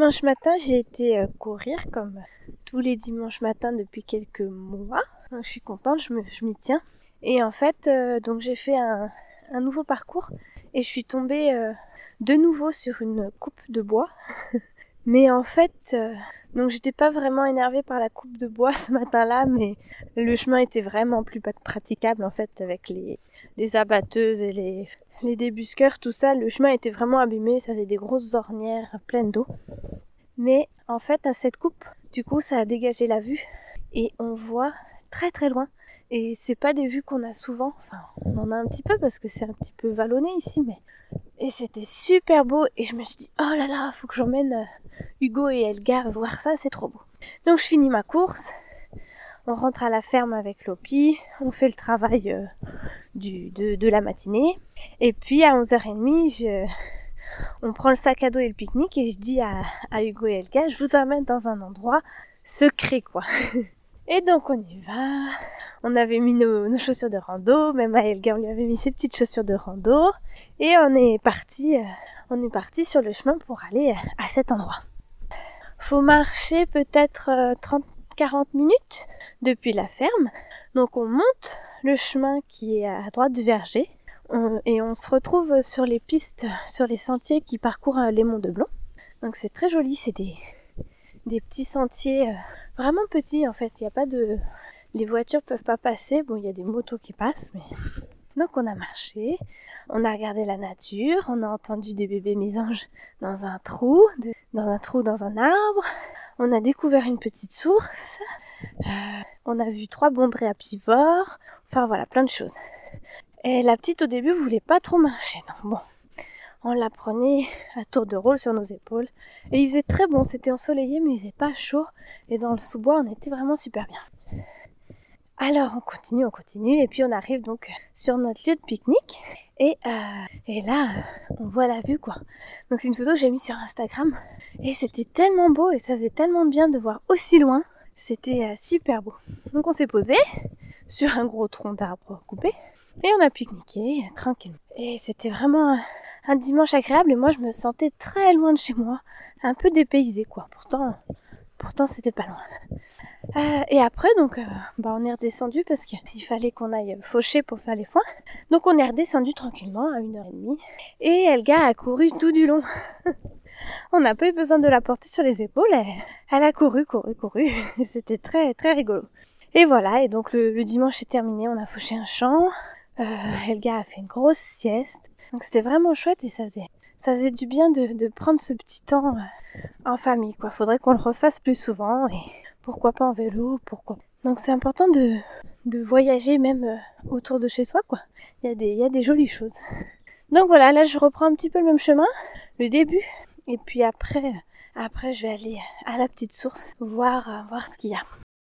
dimanche matin, j'ai été courir comme tous les dimanches matins depuis quelques mois. Donc, je suis contente, je m'y tiens. Et en fait, donc j'ai fait un nouveau parcours et je suis tombée de nouveau sur une coupe de bois. Mais en fait, donc j'étais pas vraiment énervée par la coupe de bois ce matin-là, mais le chemin était vraiment plus praticable en fait avec les abatteuses et les débusqueurs, tout ça. Le chemin était vraiment abîmé, ça faisait des grosses ornières pleines d'eau. Mais en fait, à cette coupe, du coup, ça a dégagé la vue et on voit très très loin. Et c'est pas des vues qu'on a souvent, enfin on en a un petit peu parce que c'est un petit peu vallonné ici, mais... Et c'était super beau et je me suis dit, oh là là, faut que j'emmène Hugo et Elga voir ça, c'est trop beau. Donc je finis ma course, on rentre à la ferme avec Lopi, on fait le travail de la matinée, et puis à 11h30, on prend le sac à dos et le pique-nique et je dis à Hugo et Elga, je vous emmène dans un endroit secret quoi. Et donc on y va, on avait mis nos chaussures de rando, même à Elga on lui avait mis ses petites chaussures de rando, et on est parti sur le chemin pour aller à cet endroit. Faut marcher peut-être 30-40 minutes depuis la ferme, donc on monte le chemin qui est à droite du verger, et on se retrouve sur les pistes, sur les sentiers qui parcourent les monts de Blon. Donc c'est très joli, c'est des petits sentiers vraiment petits en fait, il y a pas de... Les voitures peuvent pas passer, bon il y a des motos qui passent, mais... Donc on a marché, on a regardé la nature, on a entendu des bébés mésanges dans un trou dans un arbre, on a découvert une petite source, on a vu 3 bondrées apivores, enfin voilà, plein de choses. Et la petite au début voulait pas trop marcher, donc bon, on la prenait à tour de rôle sur nos épaules. Et il faisait très bon, c'était ensoleillé mais il faisait pas chaud. Et dans le sous-bois, on était vraiment super bien. Alors on continue, et puis on arrive donc sur notre lieu de pique-nique. Et là, on voit la vue quoi. Donc c'est une photo que j'ai mise sur Instagram. Et c'était tellement beau et ça faisait tellement de bien de voir aussi loin. C'était super beau. Donc on s'est posé sur un gros tronc d'arbre coupé. Et on a pique-niqué tranquillement. Et c'était vraiment un dimanche agréable et moi je me sentais très loin de chez moi, un peu dépaysée quoi. Pourtant c'était pas loin. Et après donc on est redescendu parce qu'il fallait qu'on aille faucher pour faire les foins. Donc on est redescendu tranquillement à 1h30 et Elga a couru tout du long. On n'a pas eu besoin de la porter sur les épaules, elle a couru. Et c'était très très rigolo. Et voilà, et donc le dimanche est terminé, on a fauché un champ. Elga a fait une grosse sieste. Donc c'était vraiment chouette et ça faisait du bien de prendre ce petit temps en famille, quoi. Faudrait qu'on le refasse plus souvent et pourquoi pas en vélo, pourquoi. Donc c'est important de voyager même autour de chez soi, quoi. Il y a des jolies choses. Donc voilà, là je reprends un petit peu le même chemin, le début, et puis après je vais aller à la petite source voir ce qu'il y a.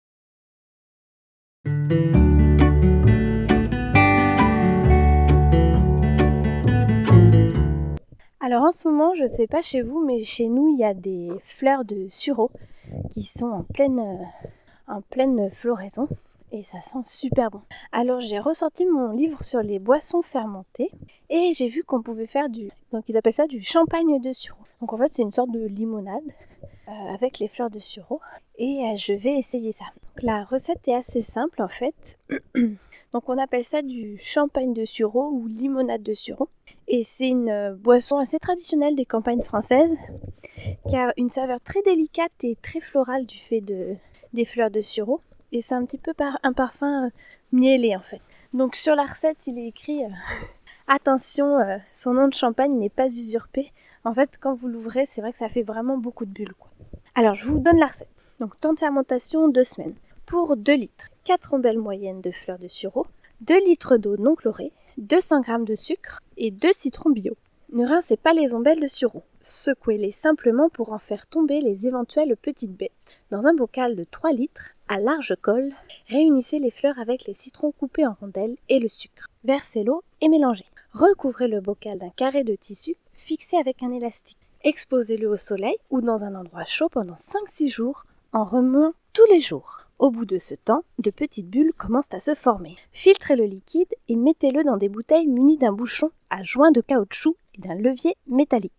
Alors en ce moment, je sais pas chez vous, mais chez nous, il y a des fleurs de sureau qui sont en pleine floraison et ça sent super bon. Alors j'ai ressorti mon livre sur les boissons fermentées et j'ai vu qu'on pouvait faire donc ils appellent ça du champagne de sureau. Donc en fait, c'est une sorte de limonade avec les fleurs de sureau et je vais essayer ça. Donc, la recette est assez simple en fait. Donc on appelle ça du champagne de sureau ou limonade de sureau. Et c'est une boisson assez traditionnelle des campagnes françaises qui a une saveur très délicate et très florale du fait des fleurs de sureau. Et c'est un petit peu un parfum mielé en fait. Donc sur la recette il est écrit attention, son nom de champagne n'est pas usurpé. En fait quand vous l'ouvrez c'est vrai que ça fait vraiment beaucoup de bulles quoi. Alors je vous donne la recette. Donc temps de fermentation 2 semaines. Pour 2 litres, 4 ombelles moyennes de fleurs de sureau, 2 litres d'eau non chlorée, 200 g de sucre et 2 citrons bio. Ne rincez pas les ombelles de sureau. Secouez-les simplement pour en faire tomber les éventuelles petites bêtes. Dans un bocal de 3 litres, à large colle, réunissez les fleurs avec les citrons coupés en rondelles et le sucre. Versez l'eau et mélangez. Recouvrez le bocal d'un carré de tissu fixé avec un élastique. Exposez-le au soleil ou dans un endroit chaud pendant 5-6 jours en remuant tous les jours. Au bout de ce temps, de petites bulles commencent à se former. Filtrez le liquide et mettez-le dans des bouteilles munies d'un bouchon à joint de caoutchouc et d'un levier métallique.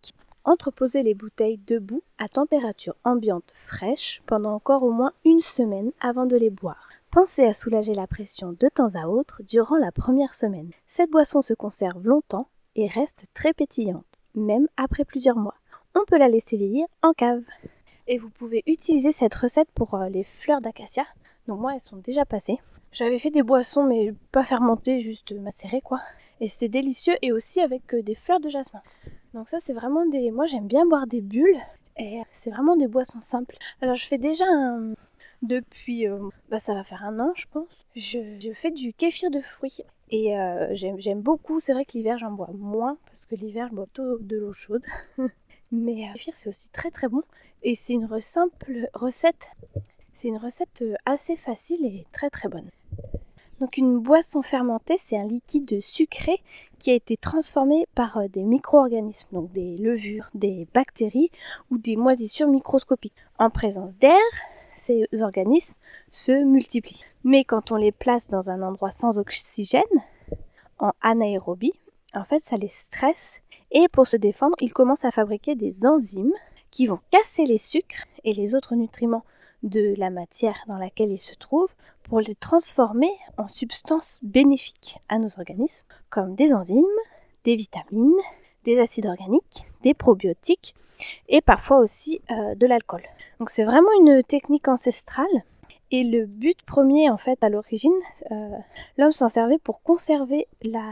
entreposer les bouteilles debout à température ambiante fraîche pendant encore au moins 1 semaine avant de les boire. Pensez à soulager la pression de temps à autre durant la première semaine. Cette boisson se conserve longtemps et reste très pétillante, même après plusieurs mois. On peut la laisser vieillir en cave. Et vous pouvez utiliser cette recette pour les fleurs d'acacia. Donc moi, elles sont déjà passées. J'avais fait des boissons, mais pas fermentées, juste macérées quoi. Et c'était délicieux, et aussi avec des fleurs de jasmin. Donc ça, c'est vraiment des... Moi, j'aime bien boire des bulles, et c'est vraiment des boissons simples. Alors, je fais déjà depuis... ça va faire 1 an, je pense. Je fais du kéfir de fruits. Et j'aime beaucoup. C'est vrai que l'hiver, j'en bois moins, parce que l'hiver, je bois plutôt de l'eau chaude. Mais le kéfir, c'est aussi très très bon. Et c'est une simple recette. C'est une recette assez facile et très très bonne. Donc une boisson fermentée, c'est un liquide sucré qui a été transformé par des micro-organismes, donc des levures, des bactéries ou des moisissures microscopiques. En présence d'air, ces organismes se multiplient. Mais quand on les place dans un endroit sans oxygène, en anaérobie, en fait ça les stresse, et pour se défendre, ils commencent à fabriquer des enzymes qui vont casser les sucres et les autres nutriments de la matière dans laquelle ils se trouvent pour les transformer en substances bénéfiques à nos organismes, comme des enzymes, des vitamines, des acides organiques, des probiotiques et parfois aussi de l'alcool. Donc c'est vraiment une technique ancestrale, et le but premier en fait à l'origine, l'homme s'en servait pour conserver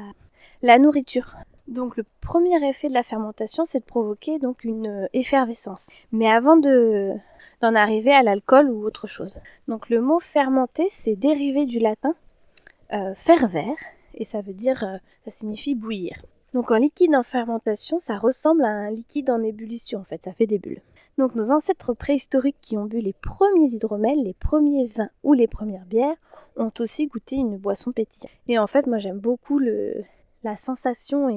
la nourriture. Donc le premier effet de la fermentation, c'est de provoquer donc une effervescence. Mais avant d'en arriver à l'alcool ou autre chose. Donc le mot fermenter, c'est dérivé du latin fervere, et ça signifie bouillir. Donc en liquide en fermentation, ça ressemble à un liquide en ébullition en fait, ça fait des bulles. Donc nos ancêtres préhistoriques qui ont bu les premiers hydromels, les premiers vins ou les premières bières ont aussi goûté une boisson pétillante. Et en fait, moi j'aime beaucoup la sensation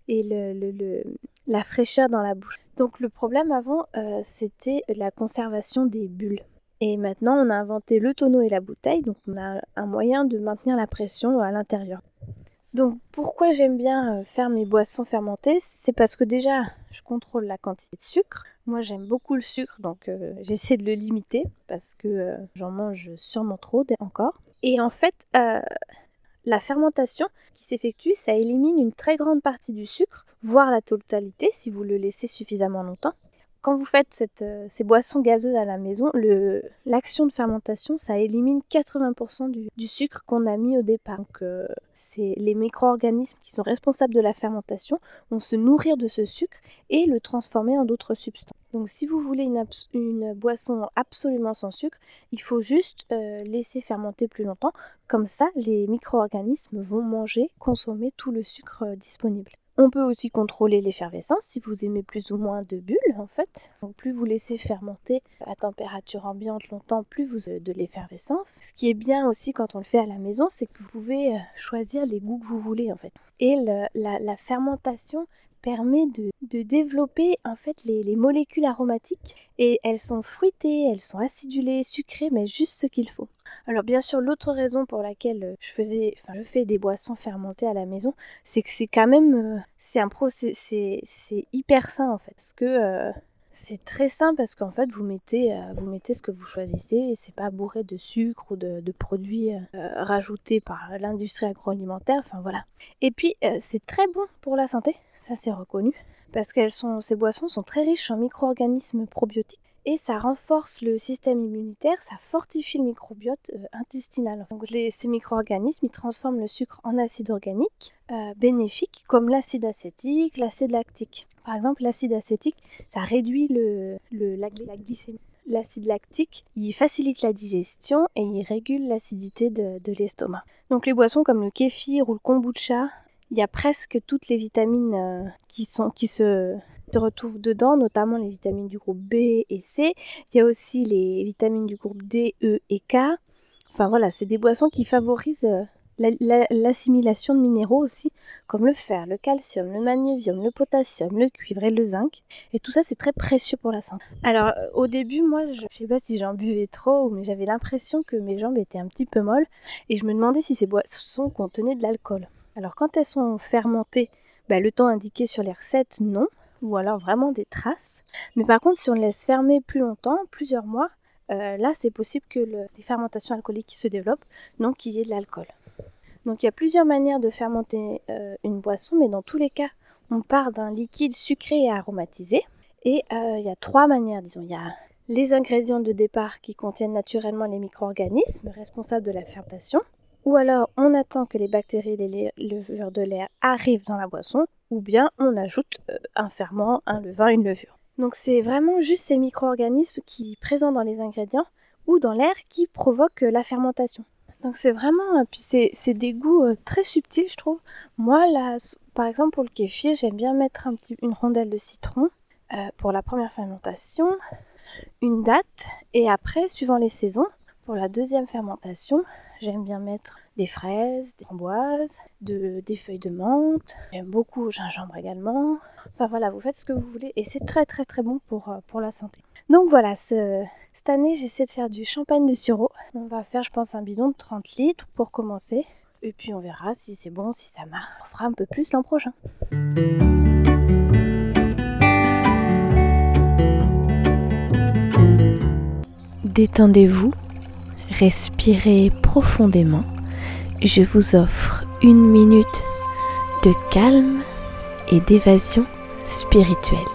et la fraîcheur dans la bouche. Donc le problème avant, c'était la conservation des bulles. Et maintenant, on a inventé le tonneau et la bouteille, donc on a un moyen de maintenir la pression à l'intérieur. Donc pourquoi j'aime bien faire mes boissons fermentées, c'est parce que déjà, je contrôle la quantité de sucre. Moi, j'aime beaucoup le sucre, donc j'essaie de le limiter, parce que j'en mange sûrement trop encore. Et en fait, la fermentation qui s'effectue, ça élimine une très grande partie du sucre, voire la totalité si vous le laissez suffisamment longtemps. Quand vous faites ces boissons gazeuses à la maison, l'action de fermentation, ça élimine 80% du sucre qu'on a mis au départ. Donc, c'est les micro-organismes qui sont responsables de la fermentation vont se nourrir de ce sucre et le transformer en d'autres substances. Donc si vous voulez une boisson absolument sans sucre, il faut juste laisser fermenter plus longtemps. Comme ça, les micro-organismes vont consommer tout le sucre disponible. On peut aussi contrôler l'effervescence si vous aimez plus ou moins de bulles en fait. Donc plus vous laissez fermenter à température ambiante longtemps, plus vous avez de l'effervescence. Ce qui est bien aussi quand on le fait à la maison, c'est que vous pouvez choisir les goûts que vous voulez en fait. Et la fermentation permet de développer en fait les molécules aromatiques, et elles sont fruitées, elles sont acidulées, sucrées, mais juste ce qu'il faut. Alors bien sûr, l'autre raison pour laquelle je fais des boissons fermentées à la maison, c'est que c'est quand même c'est hyper sain en fait, parce que c'est très sain, parce qu'en fait vous mettez ce que vous choisissez, et c'est pas bourré de sucre ou de produits rajoutés par l'industrie agroalimentaire, enfin voilà. Et puis c'est très bon pour la santé, ça c'est reconnu, parce que ces boissons sont très riches en micro-organismes probiotiques. Et ça renforce le système immunitaire, ça fortifie le microbiote intestinal. Donc ces micro-organismes, ils transforment le sucre en acide organique bénéfique, comme l'acide acétique, l'acide lactique. Par exemple, l'acide acétique, ça réduit la glycémie. L'acide lactique, il facilite la digestion et il régule l'acidité de l'estomac. Donc les boissons comme le kéfir ou le kombucha, il y a presque toutes les vitamines qui se retrouvent dedans, notamment les vitamines du groupe B et C. Il y a aussi les vitamines du groupe D, E et K. Enfin voilà, c'est des boissons qui favorisent l'assimilation de minéraux aussi, comme le fer, le calcium, le magnésium, le potassium, le cuivre et le zinc. Et tout ça, c'est très précieux pour la santé. Alors au début, moi, je sais pas si j'en buvais trop, mais j'avais l'impression que mes jambes étaient un petit peu molles, et je me demandais si ces boissons contenaient de l'alcool. Alors quand elles sont fermentées, le temps indiqué sur les recettes, non. ou alors vraiment des traces. Mais par contre, si on le laisse fermer plus longtemps, plusieurs mois, là c'est possible que les fermentations alcooliques qui se développent, donc qu'il y ait de l'alcool. Donc il y a plusieurs manières de fermenter une boisson, mais dans tous les cas, on part d'un liquide sucré et aromatisé. Et il y a 3 manières, disons. Il y a les ingrédients de départ qui contiennent naturellement les micro-organismes responsables de la fermentation. Ou alors on attend que les bactéries et les levures de l'air arrivent dans la boisson. Ou bien on ajoute un ferment, un levain, une levure. Donc c'est vraiment juste ces micro-organismes qui présents dans les ingrédients ou dans l'air qui provoquent la fermentation. Donc c'est vraiment, puis c'est des goûts très subtils je trouve. Moi là, par exemple pour le kéfir, j'aime bien mettre une rondelle de citron pour la première fermentation, une date, et après suivant les saisons, pour la deuxième fermentation, j'aime bien mettre des fraises, des framboises, des feuilles de menthe, j'aime beaucoup le gingembre également. Enfin voilà, vous faites ce que vous voulez et c'est très très très bon pour la santé. Donc voilà, cette année j'essaie de faire du champagne de sureau. On va faire je pense un bidon de 30 litres pour commencer. Et puis on verra si c'est bon, si ça marche. On fera un peu plus l'an prochain. Détendez-vous, respirez profondément. Je vous offre 1 minute de calme et d'évasion spirituelle.